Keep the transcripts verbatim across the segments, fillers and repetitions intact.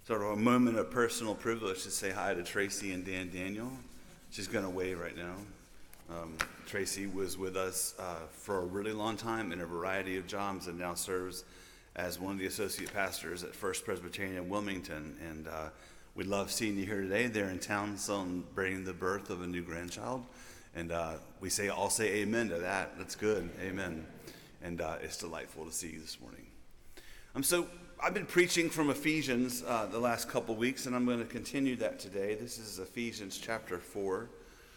sort of a moment of personal privilege to say hi to Tracy and Dan Daniel. She's going to wave right now. Um, Tracy was with us uh, for a really long time in a variety of jobs and now serves as one of the associate pastors at First Presbyterian Wilmington. And uh, we love seeing you here today. They're in town celebrating the birth of a new grandchild. And uh, we say, all say amen to that. That's good. Amen. And uh, it's delightful to see you this morning. Um, so I've been preaching from Ephesians uh, the last couple weeks, and I'm going to continue that today. This is Ephesians chapter four.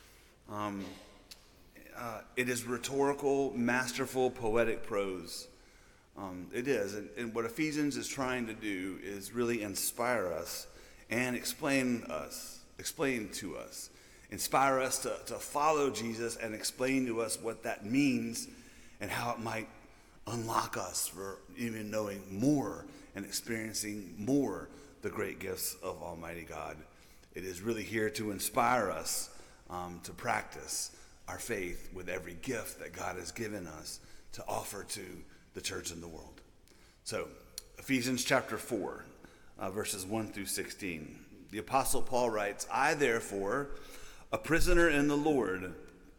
Um, uh, it is rhetorical, masterful, poetic prose. Um, it is. And, and what Ephesians is trying to do is really inspire us and explain us, explain to us, inspire us to, to follow Jesus and explain to us what that means and how it might unlock us for even knowing more and experiencing more the great gifts of Almighty God. It is really here to inspire us um, to practice our faith with every gift that God has given us to offer to the church in the world. So, Ephesians chapter four, uh, verses one through sixteen. The Apostle Paul writes, I therefore, a prisoner in the Lord,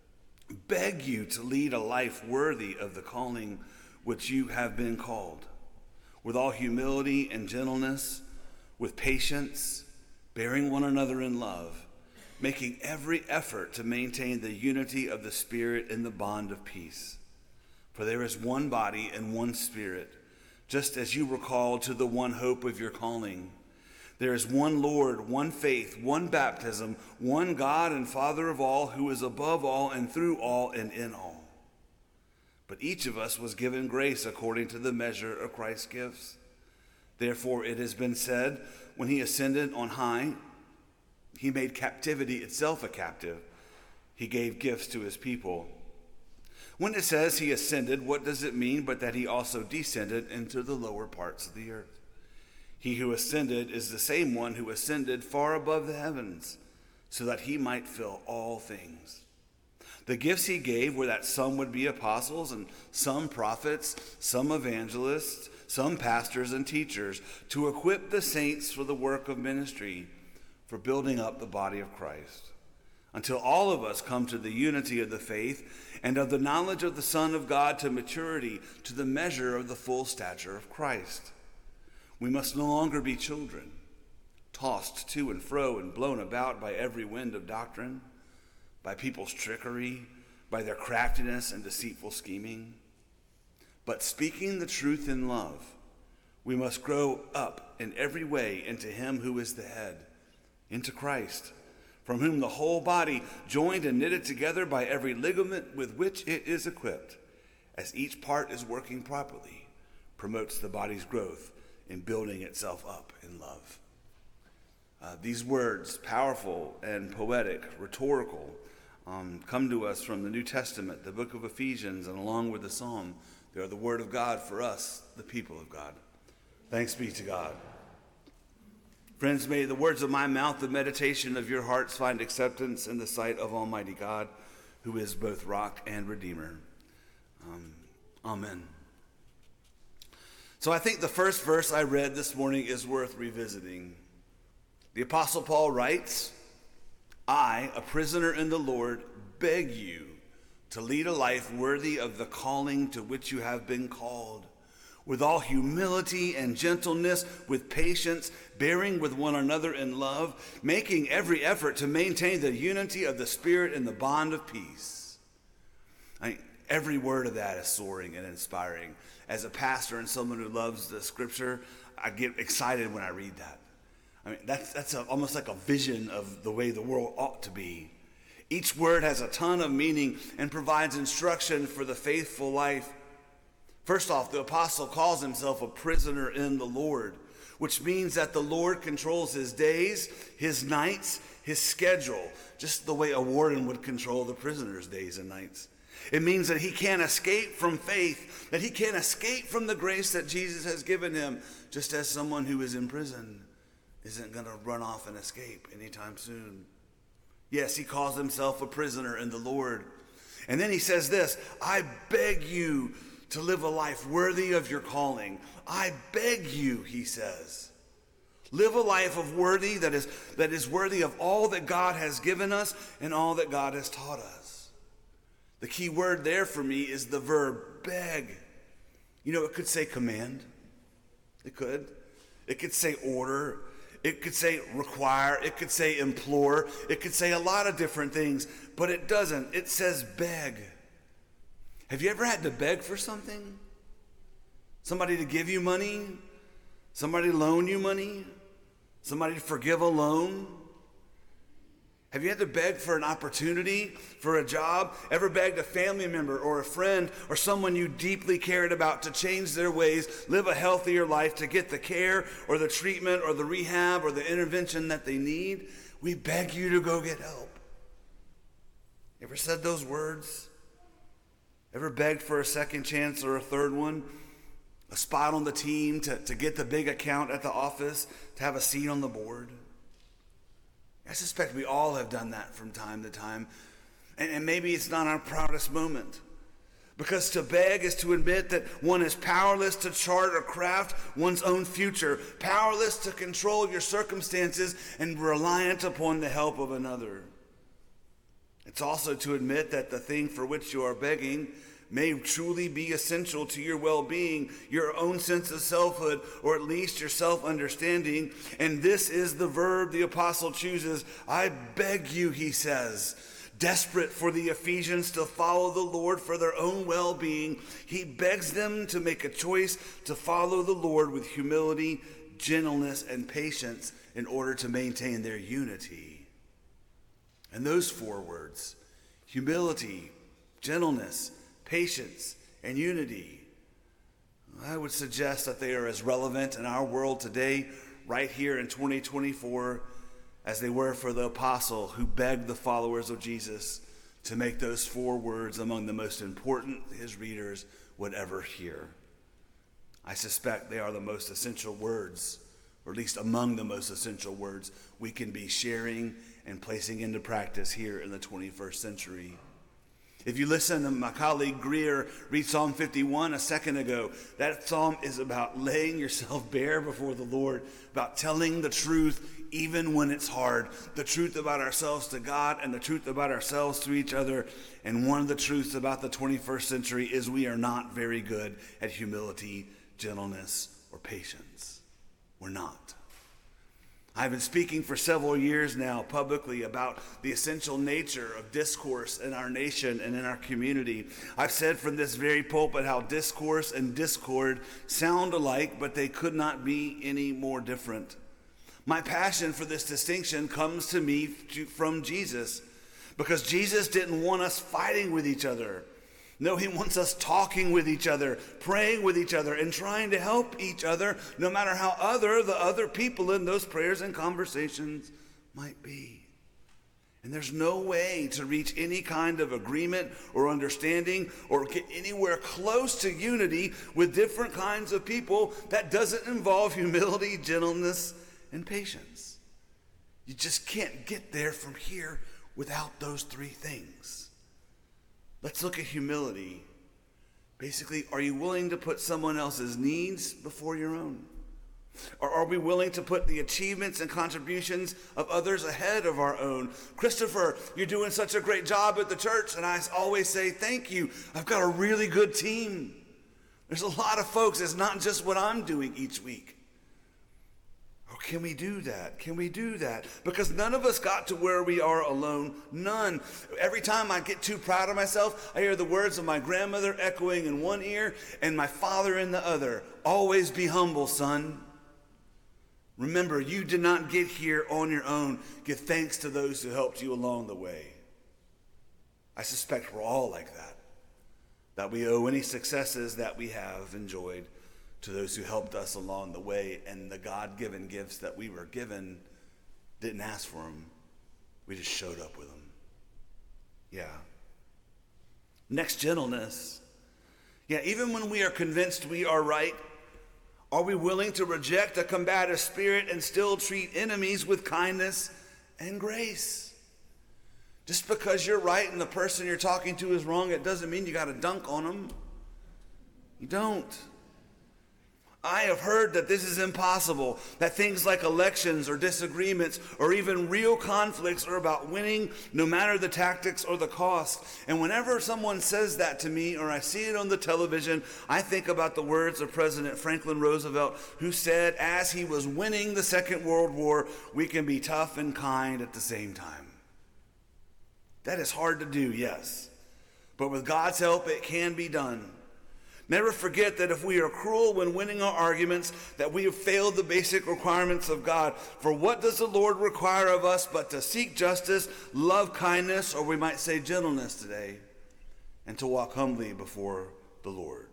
beg you to lead a life worthy of the calling which you have been called, with all humility and gentleness, with patience, bearing one another in love, making every effort to maintain the unity of the Spirit in the bond of peace. For there is one body and one Spirit, just as you were called to the one hope of your calling. There is one Lord, one faith, one baptism, one God and Father of all, who is above all and through all and in all. But each of us was given grace according to the measure of Christ's gifts. Therefore it has been said, when he ascended on high, he made captivity itself a captive. He gave gifts to his people. When it says he ascended, what does it mean but that he also descended into the lower parts of the earth? He who ascended is the same one who ascended far above the heavens, so that he might fill all things. The gifts he gave were that some would be apostles, and some prophets, some evangelists, some pastors and teachers, to equip the saints for the work of ministry, for building up the body of Christ, until all of us come to the unity of the faith and of the knowledge of the Son of God, to maturity, to the measure of the full stature of Christ. We must no longer be children, tossed to and fro and blown about by every wind of doctrine, by people's trickery, by their craftiness and deceitful scheming. But speaking the truth in love, we must grow up in every way into him who is the head, into Christ, from whom the whole body, joined and knitted together by every ligament with which it is equipped, as each part is working properly, promotes the body's growth in building itself up in love. Uh, these words, powerful and poetic, rhetorical, um, come to us from the New Testament, the book of Ephesians, and along with the Psalm, they are the word of God for us, the people of God. Thanks be to God. Friends, may the words of my mouth, the meditation of your hearts find acceptance in the sight of Almighty God, who is both rock and redeemer. Um, amen. So I think the first verse I read this morning is worth revisiting. The Apostle Paul writes, I, a prisoner in the Lord, beg you to lead a life worthy of the calling to which you have been called, with all humility and gentleness, with patience, bearing with one another in love, making every effort to maintain the unity of the Spirit in the bond of peace. I mean, every word of that is soaring and inspiring. As a pastor and someone who loves the scripture, I get excited when I read that. I mean, that's that's a, almost like a vision of the way the world ought to be. Each word has a ton of meaning and provides instruction for the faithful life. First off, the apostle calls himself a prisoner in the Lord, which means that the Lord controls his days, his nights, his schedule, just the way a warden would control the prisoner's days and nights. It means that he can't escape from faith, that he can't escape from the grace that Jesus has given him, just as someone who is in prison isn't going to run off and escape anytime soon. Yes, he calls himself a prisoner in the Lord. And then he says this, I beg you to live a life worthy of your calling. I beg you, he says. Live a life of worthy that is, that is worthy of all that God has given us and all that God has taught us. The key word there for me is the verb beg. You know, it could say command. It could. It could say order. It could say require. It could say implore. It could say a lot of different things, but it doesn't. It says beg. Have you ever had to beg for something? Somebody to give you money? Somebody loan you money? Somebody to forgive a loan? Have you had to beg for an opportunity, for a job? Ever begged a family member or a friend or someone you deeply cared about to change their ways, live a healthier life, to get the care or the treatment or the rehab or the intervention that they need? We beg you to go get help. Ever said those words? Ever begged for a second chance or a third one? A spot on the team, to, to get the big account at the office, to have a seat on the board? I suspect we all have done that from time to time. And, and maybe it's not our proudest moment. Because to beg is to admit that one is powerless to chart or craft one's own future, powerless to control your circumstances, and reliant upon the help of another. It's also to admit that the thing for which you are begging may truly be essential to your well-being, your own sense of selfhood, or at least your self-understanding. And this is the verb the apostle chooses. I beg you, he says. Desperate for the Ephesians to follow the Lord for their own well-being, he begs them to make a choice to follow the Lord with humility, gentleness, and patience in order to maintain their unity. And those four words, humility, gentleness, patience, and unity, I would suggest that they are as relevant in our world today, right here in twenty twenty-four, as they were for the apostle who begged the followers of Jesus to make those four words among the most important his readers would ever hear. I suspect they are the most essential words, or at least among the most essential words we can be sharing and placing into practice here in the twenty-first century. If you listen to my colleague Greer read Psalm fifty-one a second ago, that psalm is about laying yourself bare before the Lord, about telling the truth even when it's hard, the truth about ourselves to God and the truth about ourselves to each other. And one of the truths about the twenty-first century is we are not very good at humility, gentleness, or patience. We're not. I've been speaking for several years now publicly about the essential nature of discourse in our nation and in our community. I've said from this very pulpit how discourse and discord sound alike, but they could not be any more different. My passion for this distinction comes to me from Jesus, because Jesus didn't want us fighting with each other. No, he wants us talking with each other, praying with each other, and trying to help each other, no matter how other the other people in those prayers and conversations might be. And there's no way to reach any kind of agreement or understanding or get anywhere close to unity with different kinds of people that doesn't involve humility, gentleness, and patience. You just can't get there from here without those three things. Let's look at humility. Basically, are you willing to put someone else's needs before your own? Or are we willing to put the achievements and contributions of others ahead of our own? Christopher, you're doing such a great job at the church, and I always say thank you. I've got a really good team. There's a lot of folks. It's not just what I'm doing each week. Or can we do that? Can we do that? Because none of us got to where we are alone. None. Every time I get too proud of myself, I hear the words of my grandmother echoing in one ear and my father in the other. Always be humble, son. Remember, you did not get here on your own. Give thanks to those who helped you along the way. I suspect we're all like that. That we owe any successes that we have enjoyed to those who helped us along the way, and the God-given gifts that we were given didn't ask for them. We just showed up with them. Yeah. Next, gentleness. Yeah, even when we are convinced we are right, are we willing to reject a combative spirit and still treat enemies with kindness and grace? Just because you're right and the person you're talking to is wrong, it doesn't mean you got to dunk on them. You don't. I have heard that this is impossible, that things like elections or disagreements or even real conflicts are about winning no matter the tactics or the cost. And whenever someone says that to me or I see it on the television, I think about the words of President Franklin Roosevelt, who said as he was winning the Second World War, we can be tough and kind at the same time. That is hard to do, yes, but with God's help, it can be done. Never forget that if we are cruel when winning our arguments, that we have failed the basic requirements of God. For what does the Lord require of us but to seek justice, love kindness, or we might say gentleness today, and to walk humbly before the Lord?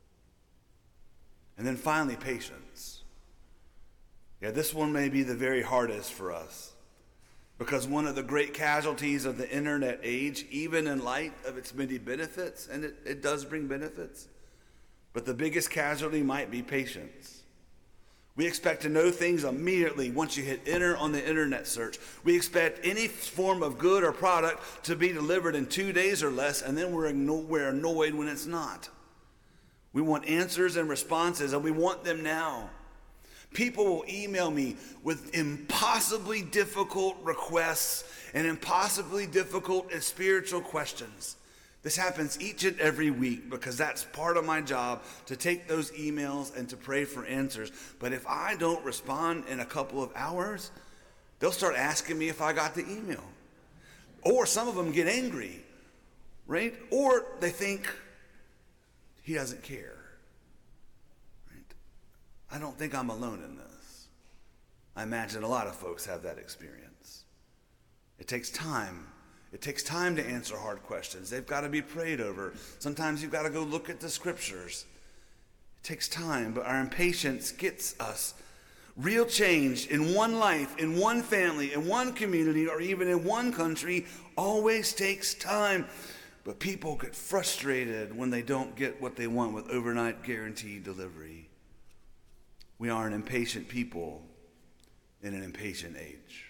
And then finally, patience. Yeah, this one may be the very hardest for us, because one of the great casualties of the internet age, even in light of its many benefits, and it, it does bring benefits, but the biggest casualty might be patience. We expect to know things immediately once you hit enter on the internet search. We expect any form of good or product to be delivered in two days or less, and then we're, igno- we're annoyed when it's not. We want answers and responses, and we want them now. People will email me with impossibly difficult requests and impossibly difficult and spiritual questions. This happens each and every week because that's part of my job, to take those emails and to pray for answers. But if I don't respond in a couple of hours, they'll start asking me if I got the email. Or some of them get angry, right? Or they think he doesn't care. Right? I don't think I'm alone in this. I imagine a lot of folks have that experience. It takes time. It takes time to answer hard questions. They've got to be prayed over. Sometimes you've got to go look at the scriptures. It takes time, but our impatience gets us. Real change in one life, in one family, in one community, or even in one country always takes time. But people get frustrated when they don't get what they want with overnight guaranteed delivery. We are an impatient people in an impatient age.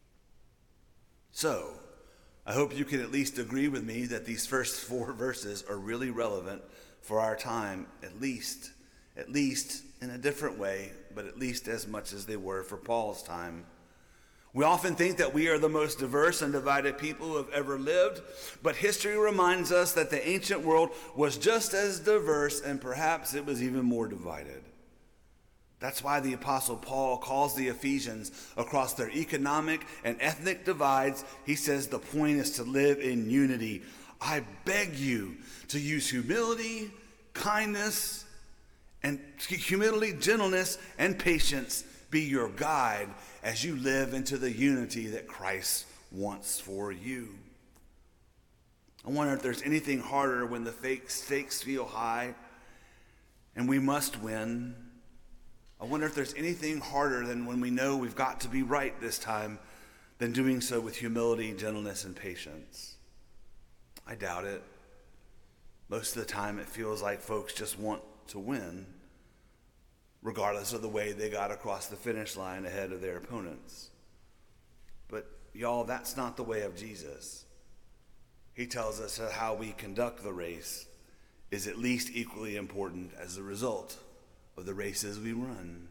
So, I hope you can at least agree with me that these first four verses are really relevant for our time, at least, at least in a different way, but at least as much as they were for Paul's time. We often think that we are the most diverse and divided people who have ever lived, but history reminds us that the ancient world was just as diverse, and perhaps it was even more divided. That's why the Apostle Paul calls the Ephesians, across their economic and ethnic divides, he says the point is to live in unity. I beg you to use humility, kindness, and humility, gentleness, and patience be your guide as you live into the unity that Christ wants for you. I wonder if there's anything harder when the fake stakes feel high and we must win. I wonder if there's anything harder than when we know we've got to be right this time than doing so with humility, gentleness, and patience. I doubt it. Most of the time it feels like folks just want to win, regardless of the way they got across the finish line ahead of their opponents. But y'all, that's not the way of Jesus. He tells us that how we conduct the race is at least equally important as the result of the races we run.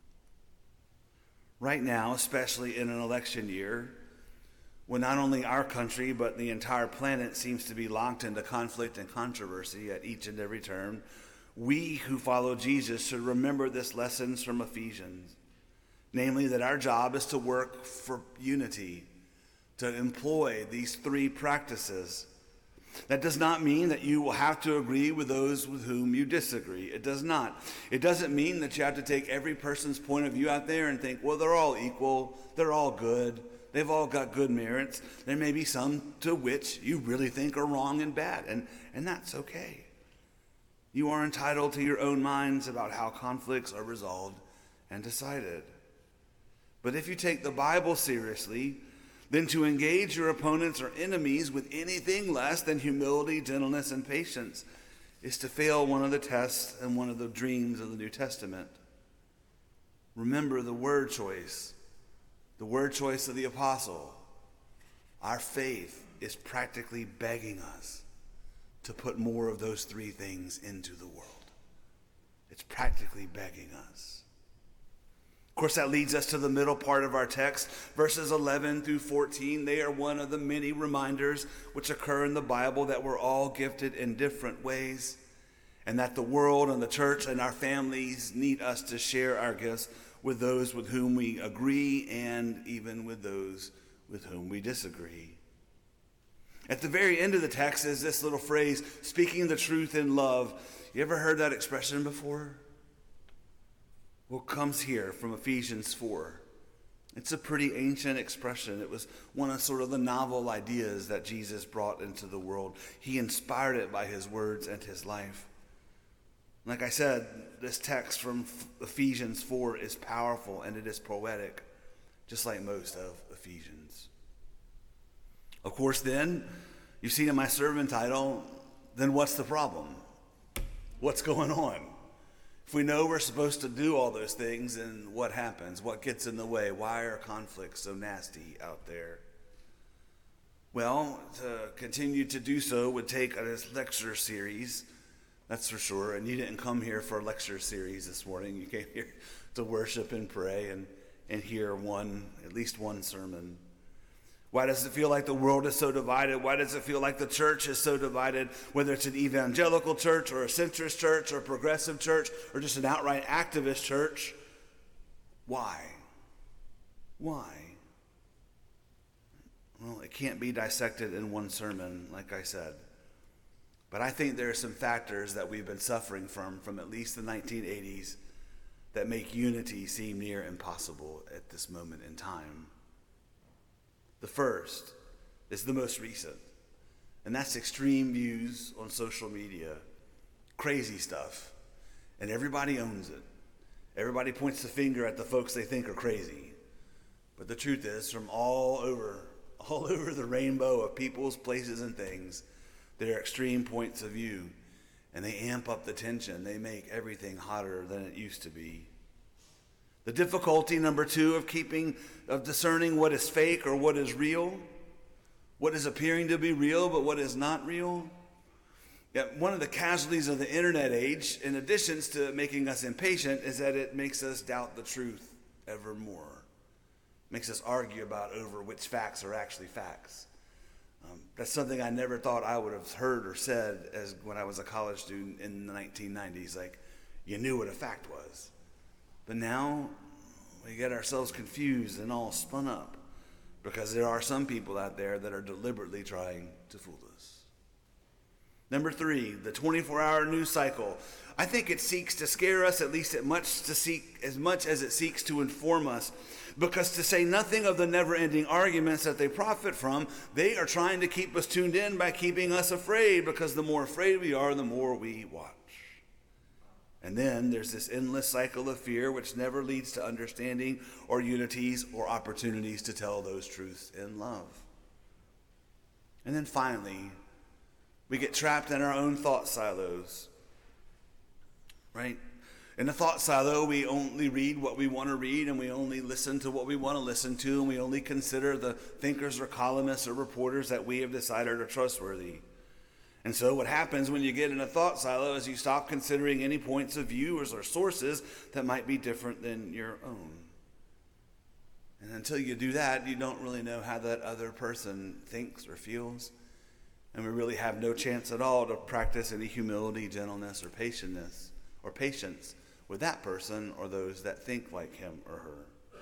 Right now, especially in an election year, when not only our country but the entire planet seems to be locked into conflict and controversy at each and every turn, we who follow Jesus should remember this lesson from Ephesians, namely that our job is to work for unity, to employ these three practices. That does not mean that you will have to agree with those with whom you disagree. It does not. It doesn't mean that you have to take every person's point of view out there and think, well, they're all equal, they're all good, they've all got good merits. There may be some to which you really think are wrong and bad, and, and that's okay. You are entitled to your own minds about how conflicts are resolved and decided. But if you take the Bible seriously, then to engage your opponents or enemies with anything less than humility, gentleness, and patience is to fail one of the tests and one of the dreams of the New Testament. Remember the word choice, the word choice of the apostle. Our faith is practically begging us to put more of those three things into the world. It's practically begging us. Of course, that leads us to the middle part of our text, verses eleven through fourteen. They are one of the many reminders which occur in the Bible that we're all gifted in different ways, and that the world and the church and our families need us to share our gifts with those with whom we agree and even with those with whom we disagree. At the very end of the text is this little phrase, speaking the truth in love. You ever heard that expression before? Well, it comes here from Ephesians four. It's a pretty ancient expression. It was one of sort of the novel ideas that Jesus brought into the world. He inspired it by his words and his life. Like I said, this text from Ephesians four is powerful and it is poetic, just like most of Ephesians. Of course, then, you've seen in my sermon title, then what's the problem? What's going on? If we know we're supposed to do all those things, then what happens? What gets in the way? Why are conflicts so nasty out there? Well, to continue to do so would take a lecture series, that's for sure. And you didn't come here for a lecture series this morning. You came here to worship and pray and, and hear one, at least one sermon. Why does it feel like the world is so divided? Why does it feel like the church is so divided, whether it's an evangelical church or a centrist church or a progressive church or just an outright activist church? Why? Why? Well, it can't be dissected in one sermon, like I said. But I think there are some factors that we've been suffering from, from at least the nineteen eighties, that make unity seem near impossible at this moment in time. The first is the most recent, and that's extreme views on social media, crazy stuff, and everybody owns it. Everybody points the finger at the folks they think are crazy. But the truth is, from all over, all over the rainbow of peoples, places, and things, there are extreme points of view, and they amp up the tension. They make everything hotter than it used to be. The difficulty, number two, of keeping, of discerning what is fake or what is real, what is appearing to be real but what is not real. Yet one of the casualties of the internet age, in addition to making us impatient, is that it makes us doubt the truth ever more. Makes us argue about over which facts are actually facts. Um, that's something I never thought I would have heard or said as when I was a college student in the nineteen nineties. Like, you knew what a fact was. But now we get ourselves confused and all spun up because there are some people out there that are deliberately trying to fool us. Number three, the twenty-four hour news cycle. I think it seeks to scare us at least as much to seek as much as it seeks to inform us. Because to say nothing of the never-ending arguments that they profit from, they are trying to keep us tuned in by keeping us afraid, because the more afraid we are, the more we watch. And then there's this endless cycle of fear which never leads to understanding or unities or opportunities to tell those truths in love. And then finally, we get trapped in our own thought silos, right? In the thought silo, we only read what we want to read, and we only listen to what we want to listen to, and we only consider the thinkers or columnists or reporters that we have decided are trustworthy. And so what happens when you get in a thought silo is you stop considering any points of view or sources that might be different than your own. And until you do that, you don't really know how that other person thinks or feels. And we really have no chance at all to practice any humility, gentleness, or patience, or patience with that person or those that think like him or her.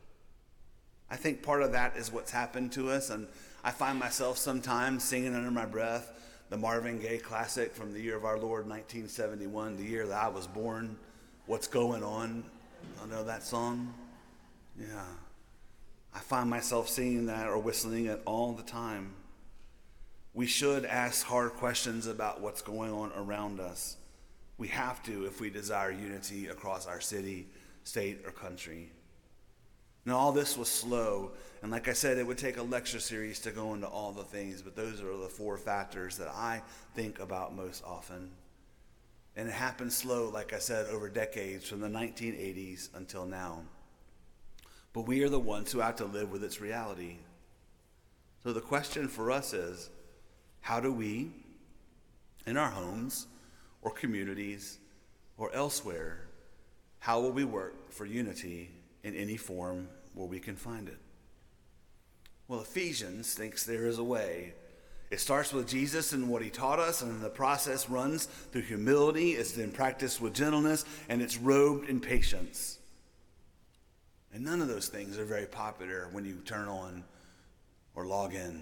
I think part of that is what's happened to us, and I find myself sometimes singing under my breath the Marvin Gaye classic from the year of our Lord, nineteen seventy-one, the year that I was born. What's going on? I know that song. Yeah. I find myself singing that or whistling it all the time. We should ask hard questions about what's going on around us. We have to if we desire unity across our city, state, or country. Now, all this was slow, and like I said, it would take a lecture series to go into all the things, but those are the four factors that I think about most often. And it happened slow, like I said, over decades, from the nineteen eighties until now. But we are the ones who have to live with its reality. So the question for us is, how do we, in our homes or communities, or elsewhere, how will we work for unity in any form where we can find it? Well, Ephesians thinks there is a way. It starts with Jesus and what he taught us, and the process runs through humility. It's then practiced with gentleness, and it's robed in patience. And none of those things are very popular when you turn on or log in.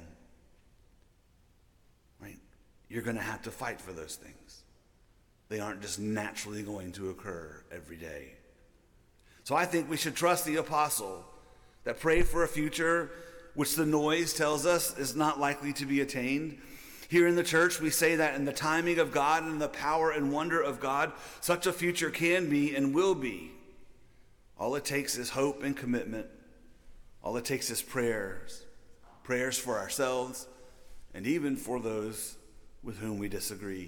Right? You're going to have to fight for those things. They aren't just naturally going to occur every day. So I think we should trust the apostle that prayed for a future which the noise tells us is not likely to be attained. Here in the church, we say that in the timing of God and the power and wonder of God, such a future can be and will be. All it takes is hope and commitment. All it takes is prayers. Prayers for ourselves and even for those with whom we disagree.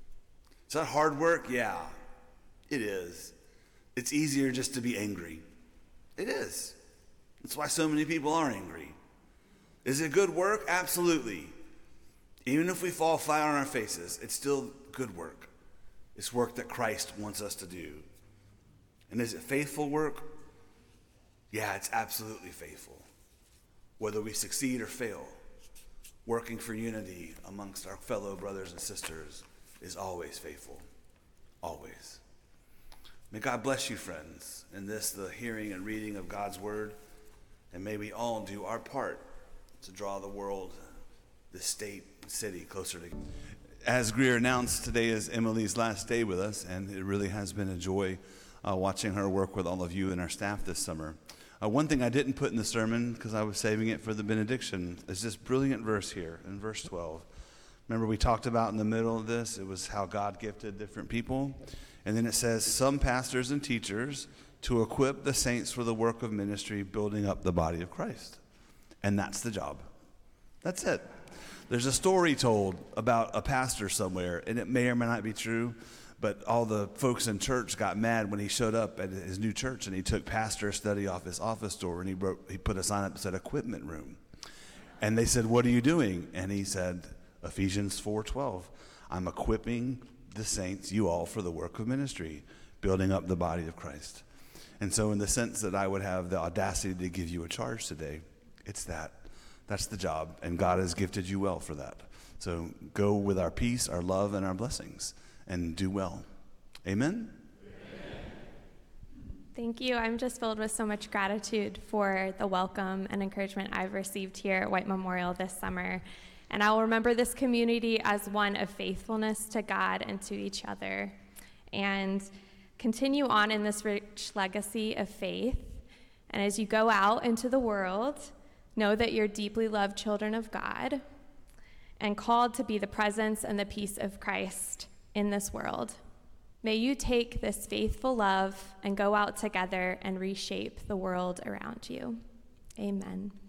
Is that hard work? Yeah, it is. It's easier just to be angry. It is. That's why so many people are angry. Is it good work? Absolutely. Even if we fall flat on our faces, it's still good work. It's work that Christ wants us to do. And is it faithful work? Yeah, it's absolutely faithful. Whether we succeed or fail, working for unity amongst our fellow brothers and sisters is always faithful. Always. May God bless you, friends, in this, the hearing and reading of God's word. And may we all do our part to draw the world, the state, the city closer to God. As Greer announced, today is Emily's last day with us, and it really has been a joy uh, watching her work with all of you and our staff this summer. Uh, one thing I didn't put in the sermon, because I was saving it for the benediction, is this brilliant verse here in verse twelve. Remember we talked about in the middle of this, it was how God gifted different people. And then it says, some pastors and teachers to equip the saints for the work of ministry, building up the body of Christ. And that's the job. That's it. There's a story told about a pastor somewhere, and it may or may not be true, but all the folks in church got mad when he showed up at his new church, and he took pastor study off his office door, and he wrote, he put a sign up that said equipment room. And they said, what are you doing? And he said, Ephesians four twelve, I'm equipping the saints, you all, for the work of ministry, building up the body of Christ. And so in the sense that I would have the audacity to give you a charge today, it's that. That's the job, and God has gifted you well for that. So go with our peace, our love, and our blessings, and do well. Amen? Thank you. I'm just filled with so much gratitude for the welcome and encouragement I've received here at White Memorial this summer. And I'll remember this community as one of faithfulness to God and to each other. And continue on in this rich legacy of faith. And as you go out into the world, know that you're deeply loved children of God and called to be the presence and the peace of Christ in this world. May you take this faithful love and go out together and reshape the world around you. Amen.